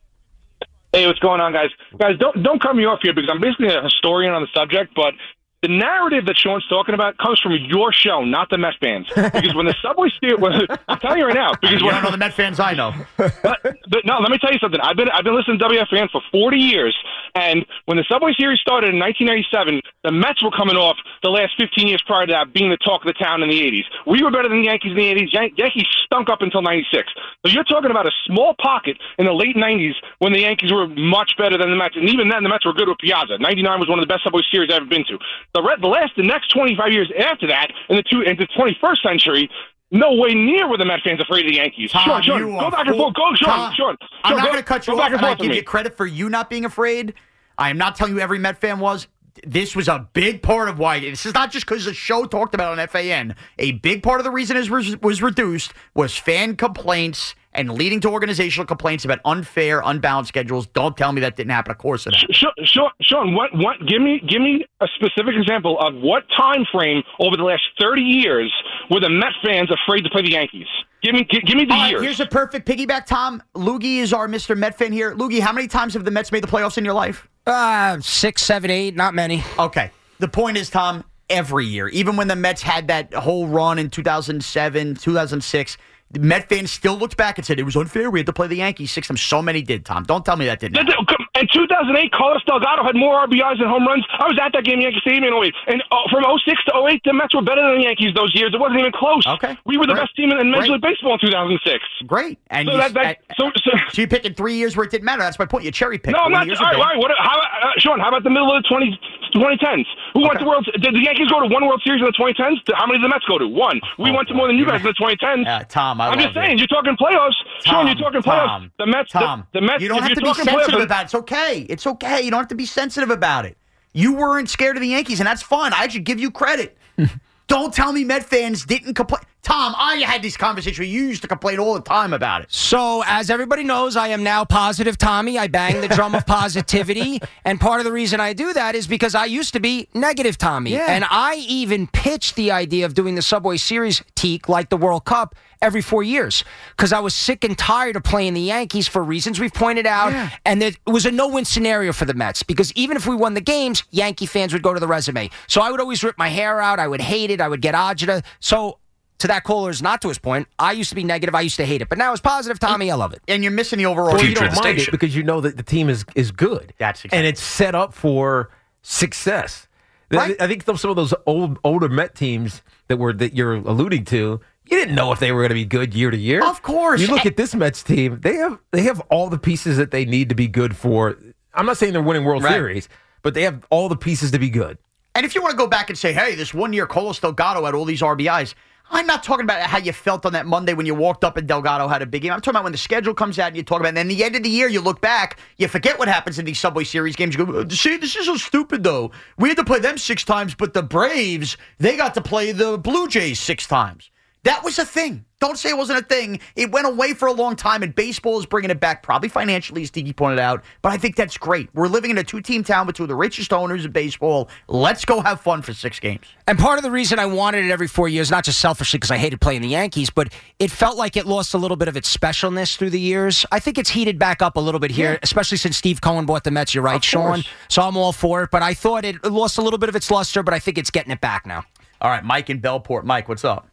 Hey, what's going on, guys? Guys, don't don't cut me off here because I'm basically a historian on the subject, but the narrative that Sean's talking about comes from your show, not the Met fans. Because when the Subway Series, I'm telling you right now, because you when don't know the Met fans I know. but, but no, let me tell you something. I've been I've been listening to W F A N for forty years, and when the Subway Series started in nineteen ninety-seven, the Mets were coming off the last fifteen years prior to that being the talk of the town in the eighties. We were better than the Yankees in the eighties. Yan- Yankees stunk up until ninety-six. So you're talking about a small pocket in the late nineties when the Yankees were much better than the Mets, and even then the Mets were good with Piazza. ninety-nine was one of the best Subway Series I've ever been to. The, re- the last, the next twenty-five years after that, in the two, in the twenty-first century, no way near were the Met fans afraid of the Yankees. Tom, Sean, Sean, you go are back and full- forth. Go, Sean, Tom, Sean. I'm Sean, not go- going to cut you go off, back and and I forth with give me. you credit for you not being afraid. I am not telling you every Met fan was. This was a big part of why. This is not just because the show talked about it on F A N. A big part of the reason it was, was reduced was fan complaints and leading to organizational complaints about unfair, unbalanced schedules. Don't tell me that didn't happen. Of course it happened. Sean, Sean, Sean what, what, give me, give me a specific example of what time frame over the last thirty years were the Met fans afraid to play the Yankees? Give me, give, give me the All right, years. here's a perfect piggyback, Tom. Loogie is our Mister Met fan here. Loogie, how many times have the Mets made the playoffs in your life? Uh, six, seven, eight, not many. Okay. The point is, Tom, every year, even when the Mets had that whole run in two thousand seven, two thousand six, the Met fans still looked back and said it was unfair. We had to play the Yankees six times. So many did, Tom. Don't tell me that didn't happen. In two thousand eight, Carlos Delgado had more R B Is and home runs. I was at that game in Yankee Stadium in oh eight. And uh, from oh six to oh eight, the Mets were better than the Yankees those years. It wasn't even close. Okay. We were the Great. best team in, in Major Great. League Baseball in two thousand six. Great. And So you, that- that- uh, so- so- so you're picking three years where it didn't matter. That's my point. You cherry picked. No, I'm When not. the years All are right, big. all right. What, how, uh, Sean, how about the middle of the twenty, twenty tens? Who went Okay. to World? Did the Yankees go to one World Series in the twenty tens? How many did the Mets go to? One. We Oh, went to more than you guys in the twenty tens. Uh, Tom, I I'm love just saying, you. you're talking playoffs. Sean, Tom, you're talking playoffs. Tom, the Mets. Tom, the, the Mets. you don't if have you're to be talking sensitive playoffs, about it. It's okay. It's okay. You don't have to be sensitive about it. You weren't scared of the Yankees, and that's fine. I should give you credit. Don't tell me Met fans didn't complain. Tom, I had these conversations where you used to complain all the time about it. So, as everybody knows, I am now Positive Tommy. I bang the drum of positivity. And part of the reason I do that is because I used to be Negative Tommy. Yeah. And I even pitched the idea of doing the Subway Series teak like the World Cup every four years because I was sick and tired of playing the Yankees for reasons we've pointed out. Yeah. And it was a no-win scenario for the Mets because even if we won the games, Yankee fans would go to the resume. So I would always rip my hair out. I would hate it. I would get agita. So to that caller's not to his point, I used to be negative. I used to hate it. But now as Positive Tommy, I love it. And you're missing the overall Well, you Future don't of the mind it station. because you know that the team is is good. That's exactly- and it's set up for success. The- Right. I think those- some of those old older Met teams that were that you're alluding to, you didn't know if they were going to be good year to year. Of course. You look And- at this Mets team; they have they have all the pieces that they need to be good for. I'm not saying they're winning World Right. Series, but they have all the pieces to be good. And if you want to go back and say, hey, this one year Carlos Delgado had all these R B Is, I'm not talking about how you felt on that Monday when you walked up and Delgado had a big game. I'm talking about when the schedule comes out and you talk about it. And then the end of the year, you look back, you forget what happens in these Subway Series games. You go, see, this is so stupid, though. We had to play them six times, but the Braves, they got to play the Blue Jays six times. That was a thing. Don't say it wasn't a thing. It went away for a long time, and baseball is bringing it back, probably financially, as Tiki pointed out. But I think that's great. We're living in a two-team town with two of the richest owners in baseball. Let's go have fun for six games. And part of the reason I wanted it every four years, not just selfishly because I hated playing the Yankees, but it felt like it lost a little bit of its specialness through the years. I think it's heated back up a little bit here, Yeah. especially since Steve Cohen bought the Mets. You're right, Of Sean. course. So I'm all for it. But I thought it lost a little bit of its luster, but I think it's getting it back now. All right, Mike in Bellport. Mike, what's up?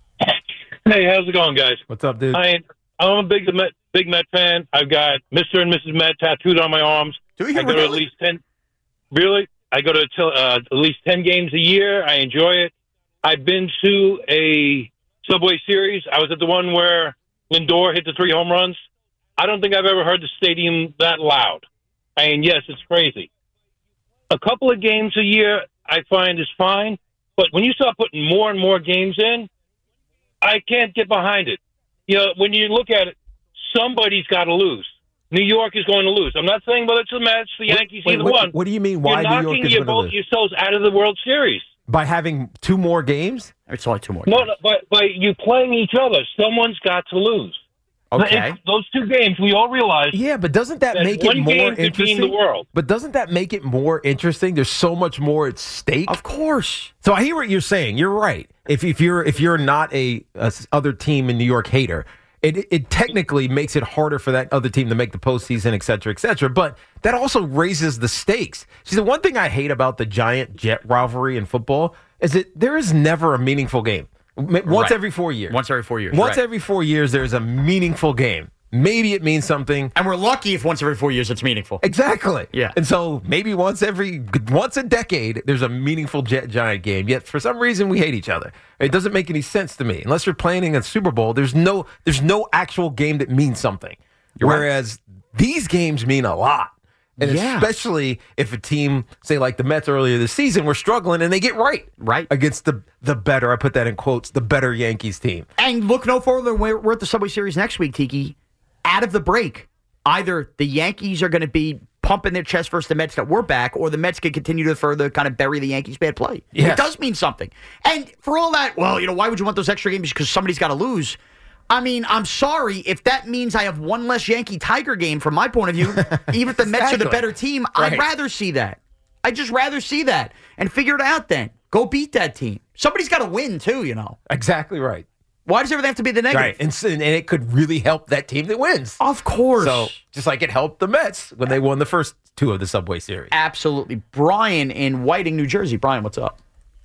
Hey, how's it going, guys? What's up, dude? I, I'm a big Met, big Met fan. I've got Mister and Missus Met tattooed on my arms. Do you I go to at really? least ten. Really? I go to uh, at least ten games a year. I enjoy it. I've been to a Subway Series. I was at the one where Lindor hit the three home runs. I don't think I've ever heard the stadium that loud. I mean, yes, it's crazy. A couple of games a year I find is fine, but when you start putting more and more games in, I can't get behind it. You know, when you look at it, somebody's got to lose. New York is going to lose. I'm not saying whether it's the Mets, the Yankees, wait, either wait, one. What do you mean? Why You're New York is knocking going to lose? yourselves out of the World Series. By having two more games? It's only two more No, games. no, but by you playing each other, someone's got to lose. Okay. If those two games, we all realize. Yeah, but doesn't that, that make one it more game could interesting? mean the world. But doesn't that make it more interesting? There's so much more at stake. Of course. So I hear what you're saying. You're right. If if you're if you're not a, a other team in New York hater, it it technically makes it harder for that other team to make the postseason, et cetera, et cetera. But that also raises the stakes. See, the one thing I hate about the Giant Jet rivalry in football is that there is never a meaningful game. Once Right. every four years. Once every four years. Once right. every four years, there's a meaningful game. Maybe it means something. And we're lucky if once every four years it's meaningful. Exactly. Yeah. And so maybe once every once a decade there's a meaningful Jet Giant game. Yet for some reason we hate each other. It doesn't make any sense to me. Unless you're playing in a Super Bowl, there's no there's no actual game that means something. You're Whereas these games mean a lot. And Yeah. especially if a team, say like the Mets earlier this season, were struggling and they get right. Right. Against the the better, I put that in quotes, the better Yankees team. And look no further. We're, we're at the Subway Series next week, Tiki. Out of the break, either the Yankees are going to be pumping their chest versus the Mets that we're back, or the Mets can continue to further kind of bury the Yankees' bad play. Yes. It does mean something. And for all that, well, you know, why would you want those extra games? Because somebody's got to lose. I mean, I'm sorry if that means I have one less Yankee Tiger game from my point of view. Even if the Mets are the Exactly. better team, Right. I'd rather see that. I'd just rather see that and figure it out then. Go beat that team. Somebody's got to win, too, you know. Exactly right. Why does everything have to be the negative? Right. And, s- and it could really help that team that wins. Of course. So just like it helped the Mets when they won the first two of the Subway Series. Absolutely. Brian in Whiting, New Jersey. Brian, what's up?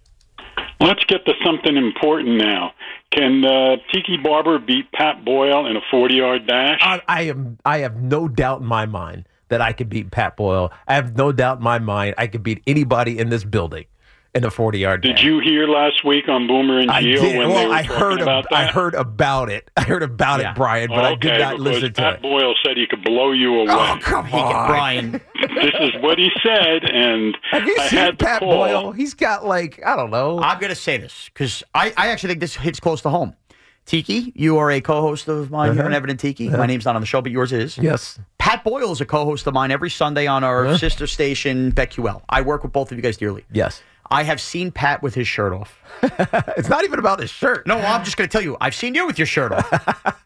Let's get to something important now. Can uh, Tiki Barber beat Pat Boyle in a forty-yard dash? I, I am. I have no doubt in my mind that I could beat Pat Boyle. I have no doubt in my mind I could beat anybody in this building in a forty-yard dash. Did you hear last week on Boomer and I Gio did. when they Well, were I talking heard. about ab- that? I heard about it. I heard about Yeah. it, Brian, but I did Okay, not because listen to Pat it. Boyle said he could blow you away. Oh, come on, Brian. This is what he said, and Have you I seen had to Pat call. Boyle? He's got like I don't know. I'm going to say this because I, I actually think this hits close to home. Tiki, you are a co-host of mine here on Evan and Tiki. My name's not on the show, but yours is. Yes. Pat Boyle is a co-host of mine every Sunday on our sister station, BetQL. I work with both of you guys dearly. Yes. I have seen Pat with his shirt off. It's not even about his shirt. No, I'm just going to tell you, I've seen you with your shirt off.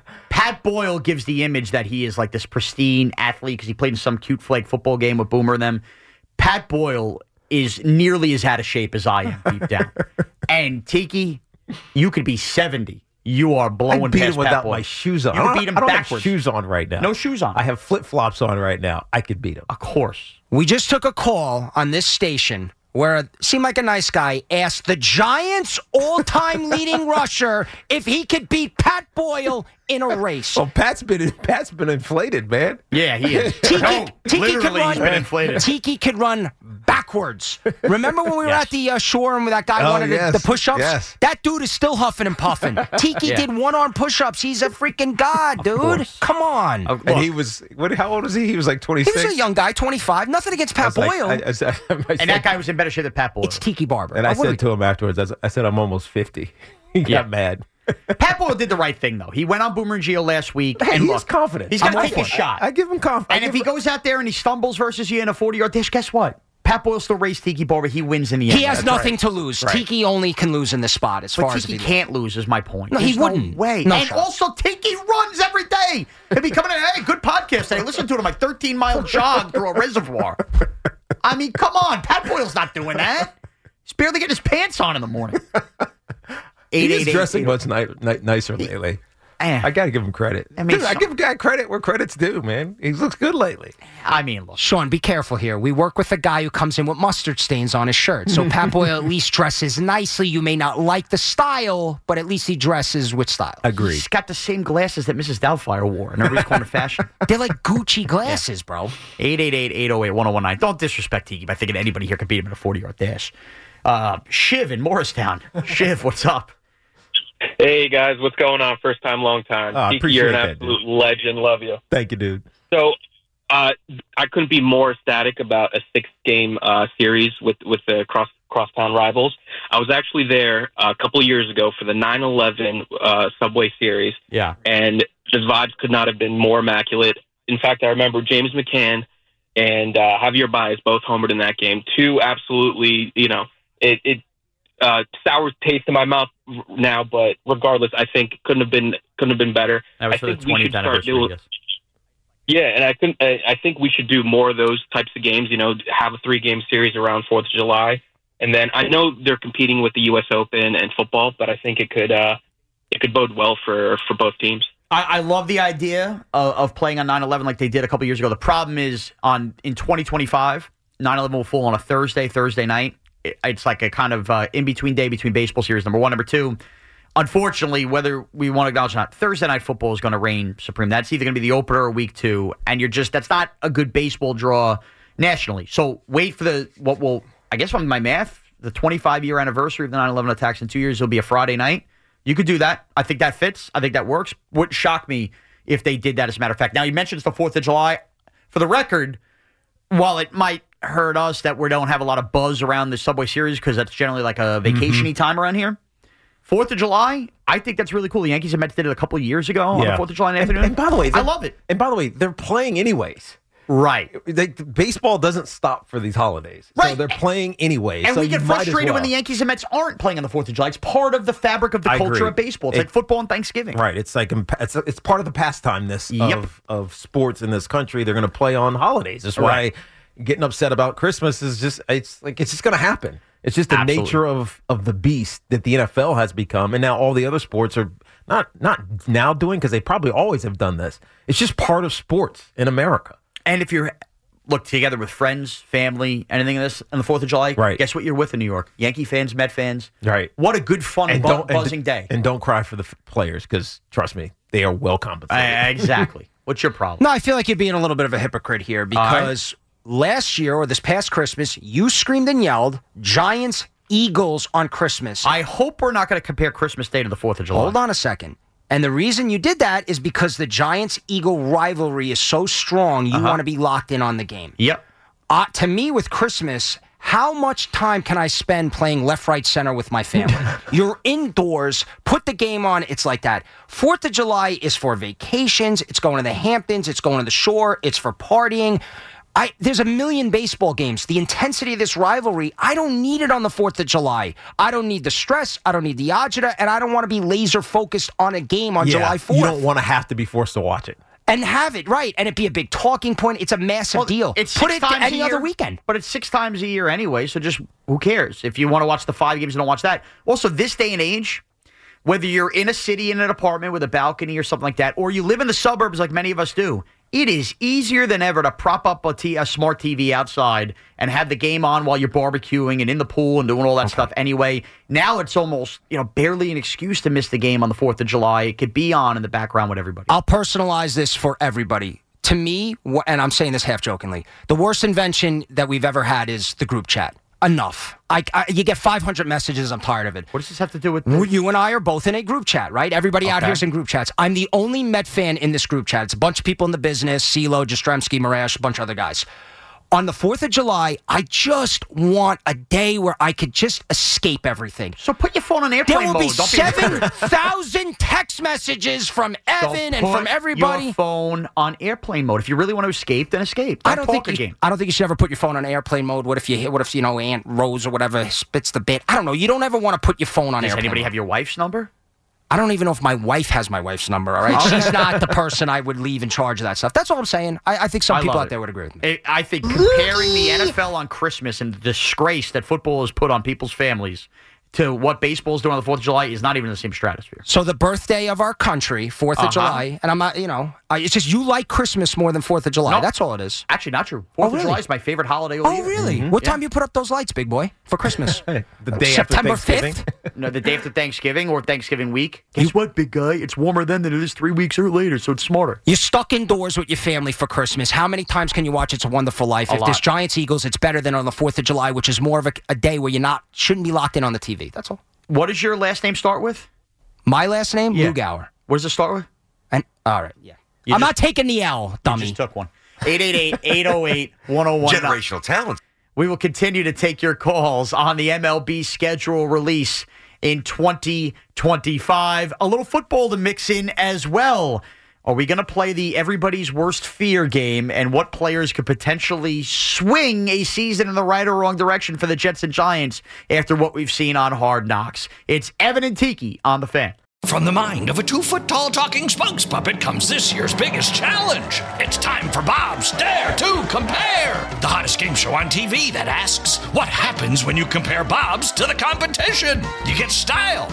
Pat Boyle gives the image that he is like this pristine athlete because he played in some cute flag football game with Boomer and them. Pat Boyle is nearly as out of shape as I am deep down. And Tiki, you could be seventy. You are blowing I beat past him without Pat Boyle. my shoes on. You I could don't- beat him I don't backwards. have shoes on right now. No shoes on. I have flip flops on right now. I could beat him. Of course. We just took a call on this station where it seemed like a nice guy asked the Giants' all-time leading rusher if he could beat Pat Boyle in a race. Well, Pat's been Pat's been inflated, man. Yeah, he is. Tiki, No, Tiki could literally, run. he's been inflated. Tiki could run backwards. Remember when we were Yes. at the uh, shore and that guy Oh, wanted yes, the, the push-ups? yes. That dude is still huffing and puffing. Tiki Yeah. did one-arm push-ups. He's a freaking god, dude. Come on. Of- And look, he was what? How old was he? He was like he twenty-six. was a young guy, twenty-five. Nothing against Pat I was like- Boyle. I- I said- I and said- that guy was in better shape than Pat Boyle. it's Tiki Barber. And I Uh, what do said to him afterwards, I s- I said, I'm almost fifty. He Yeah. got mad. Pat Boyle did the right thing, though. He went on Boomer and Gio last week. Hey, and he's look, confident. He's got to I'm take all his for it. shot. I, I give him confidence. And if he goes out there and he stumbles versus you in a forty-yard dash, guess what? Pat Boyle still raced Tiki Barber. He wins in the end. He has That's nothing right. to lose. Right. Tiki only can lose in this spot as But far as Tiki if he can't lose, is my point. No, he There's wouldn't. No way. No and shot. also, Tiki runs every day. He'll be coming in, hey, good podcast today. Listen to it on my thirteen-mile jog through a reservoir. I mean, come on. Pat Boyle's not doing that. He's barely getting his pants on in the morning. He's eight eight eight dressing much ni- ni- nicer lately. Eh. I got to give him credit. I mean, Dude, I some- give a guy credit where credit's due, man. He looks good lately. I mean, look. Sean, be careful here. We work with a guy who comes in with mustard stains on his shirt. So Pat Boyle at least dresses nicely. You may not like the style, but at least he dresses with style. Agreed. He's got the same glasses that Missus Doubtfire wore, and everybody's calling it fashion. They're like Gucci glasses, bro. eight eight eight, eight oh eight, one oh one nine. Don't disrespect Tiki by thinking anybody here can beat him in a forty-yard dash. Uh, Shiv in Morristown. Shiv, what's up? Hey guys, what's going on? First time, long time. Oh, I Tiki, appreciate you're an that, absolute legend. Love you. Thank you, dude. So, uh, I couldn't be more ecstatic about a six-game uh, series with with the cross crosstown rivals. I was actually there a couple of years ago for the nine eleven uh, Subway Series. Yeah, and the vibes could not have been more immaculate. In fact, I remember James McCann and uh, Javier Baez both homered in that game. Two absolutely, you know, it. it Uh, sour taste in my mouth now, but regardless, I think couldn't have been couldn't have been better. That was I for the think we twentieth should start anniversary, doing- yes. Yeah, and I think I I think we should do more of those types of games. You know, have a three game series around Fourth of July, and then I know they're competing with the U S Open and football, but I think it could uh, it could bode well for for both teams. I, I love the idea of, of playing on nine eleven like they did a couple years ago. The problem is on in twenty twenty-five, nine eleven will fall on a Thursday, Thursday night. It, it's like a kind of uh, in-between day between baseball series, number one. Number two, unfortunately, whether we want to acknowledge or not, Thursday night football is going to reign supreme. That's either going to be the opener or week two, and you're just that's not a good baseball draw nationally. So wait for the what will I guess from my math, the twenty-five year anniversary of the nine eleven attacks in two years will be a Friday night. You could do that. I think that fits. I think that works. Wouldn't shock me if they did that. As a matter of fact, now you mentioned it's the Fourth of July. For the record, while it might hurt us that we don't have a lot of buzz around the Subway Series because that's generally like a vacation-y Mm-hmm. time around here. Fourth of July, I think that's really cool. The Yankees and Mets did it a couple of years ago on the Fourth of July in the and, afternoon. and by the way, I love it. And by the way, they're playing anyways. Right. They, baseball doesn't stop for these holidays. Right. So they're playing anyways. And so we get you might as frustrated when well. the Yankees and Mets aren't playing on the Fourth of July. It's part of the fabric of the I culture agree. of baseball. It's It- like football and Thanksgiving. Right. It's like it's it's part of the pastimeness Yep. of, of sports in this country. They're going to play on holidays. That's why Right. getting upset about Christmas is just it's like it's just going to happen. It's just the Absolutely. nature of, of the beast that the N F L has become, and now all the other sports are not not now doing because they probably always have done this. It's just part of sports in America. And if you're look together with friends, family, anything of this on the Fourth of July, Right. guess what you're with in New York? Yankee fans, Met fans. Right. What a good, fun, And bu- don't and- buzzing day. And don't cry for the f- players because trust me, they are well compensated. Uh, exactly. What's your problem? No, I feel like you're being a little bit of a hypocrite here because last year or this past Christmas, you screamed and yelled Giants, Eagles on Christmas. I hope we're not going to compare Christmas Day to the Fourth of July. Hold on a second. And the reason you did that is because the Giants-Eagle rivalry is so strong, you Uh-huh. want to be locked in on the game. Yep. Uh, to me, with Christmas, how much time can I spend playing left, right, center with my family? You're indoors, put the game on, it's like that. Fourth of July is for vacations, it's going to the Hamptons, it's going to the shore, it's for partying. I, there's a million baseball games. The intensity of this rivalry, I don't need it on the fourth of July. I don't need the stress, I don't need the agita, and I don't want to be laser focused on a game on Yeah, July fourth. You don't want to have to be forced to watch it. And have it, right, and it be a big talking point. It's a massive Well, deal. It's Put six it to times a any year, other weekend. But it's six times a year anyway, so just who cares? If you want to watch the five games and don't watch that. Also, this day and age, whether you're in a city in an apartment with a balcony or something like that, or you live in the suburbs like many of us do, it is easier than ever to prop up a, t- a smart T V outside and have the game on while you're barbecuing and in the pool and doing all that okay. stuff anyway. Now it's almost, you know, barely an excuse to miss the game on the fourth of July. It could be on in the background with everybody. I'll personalize this for everybody. To me, and I'm saying this half jokingly, the worst invention that we've ever had is the group chat. Enough. I, I, you get five hundred messages. I'm tired of it. What does this have to do with this? You and I are both in a group chat, right? Everybody okay. out here is in group chats. I'm the only Met fan in this group chat. It's a bunch of people in the business, CeeLo, Jastrzemski, Marash, a bunch of other guys. On the fourth of July, I just want a day where I could just escape everything. So put your phone on airplane mode. There will mode. be seven thousand text messages from Evan and from everybody. Your phone on airplane mode. If you really want to escape, then escape. Don't I don't talk think you, again. I don't think you should ever put your phone on airplane mode. What if you hit? What if you know Aunt Rose or whatever spits the bit? I don't know. You don't ever want to put your phone on Does airplane. Does anybody mode. have your wife's number? I don't even know if my wife has my wife's number, all right? Oh. She's not the person I would leave in charge of that stuff. That's all I'm saying. I, I think some I people out it. there would agree with me. It, I think comparing the N F L on Christmas and the disgrace that football has put on people's families to what baseball's doing on the fourth of July is not even in the same stratosphere. So the birthday of our country, fourth of Uh-huh. July, and I'm not, you know, uh, it's just you like Christmas more than fourth of July. No. That's all it is. Actually, not true. fourth Oh, of really? July is my favorite holiday all Oh, year. really? Mhm. What Yeah. time you put up those lights, big boy, for Christmas? The day September after Thanksgiving. fifth? No, the day after Thanksgiving or Thanksgiving week. Guess what, big guy? It's warmer then than it is three weeks or later, so it's smarter. You're stuck indoors with your family for Christmas. How many times can you watch It's a Wonderful Life? A if there's lot. Giants Eagles, it's better than on the fourth of July, which is more of a, a day where you're not shouldn't be locked in on the T V. That's all. What does your last name start with? My last name, Yeah. Lugauer. What does it start with? And all right, yeah. You I'm just- not taking the L, dummy. You just took one. eight eight eight, eight oh eight, one oh one. Generational talent. We will continue to take your calls on the M L B schedule release in twenty twenty-five. A little football to mix in as well. Are we going to play the everybody's worst fear game and what players could potentially swing a season in the right or wrong direction for the Jets and Giants after what we've seen on Hard Knocks? It's Evan and Tiki on The Fan. From the mind of a two-foot-tall talking spokes puppet comes this year's biggest challenge. It's time for Bob's Dare to Compare, the hottest game show on T V that asks, what happens when you compare Bob's to the competition? You get style.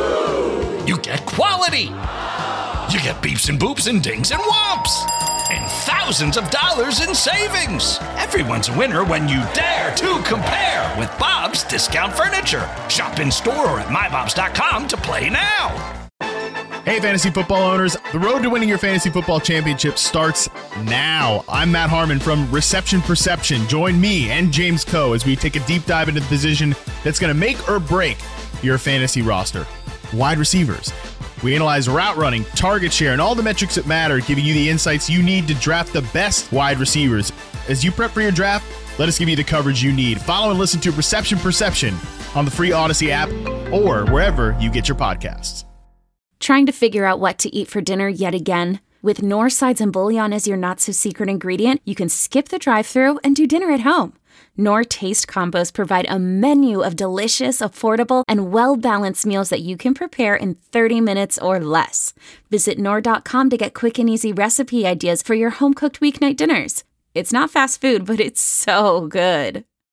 You get quality. You get beeps and boops and dings and whomps. And thousands of dollars in savings. Everyone's a winner when you dare to compare with Bob's Discount Furniture. Shop in store or at my bobs dot com to play now. Hey, fantasy football owners. The road to winning your fantasy football championship starts now. I'm Matt Harmon from Reception Perception. Join me and James Coe as we take a deep dive into the position that's going to make or break your fantasy roster. Wide receivers. We analyze route running, target share, and all the metrics that matter, giving you the insights you need to draft the best wide receivers. As you prep for your draft, let us give you the coverage you need. Follow and listen to Reception Perception on the free Odyssey app or wherever you get your podcasts. Trying to figure out what to eat for dinner yet again? With Knorr sides and bouillon as your not-so-secret ingredient, you can skip the drive-thru and do dinner at home. Knorr Taste Combos provide a menu of delicious, affordable, and well-balanced meals that you can prepare in thirty minutes or less. Visit Knorr dot com to get quick and easy recipe ideas for your home-cooked weeknight dinners. It's not fast food, but it's so good.